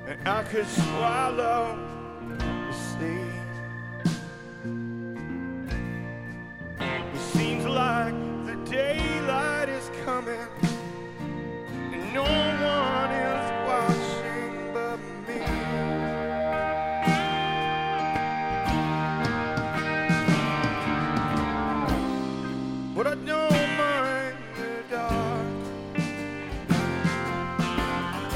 and I could swallow the sea. It seems like the daylight is coming, and no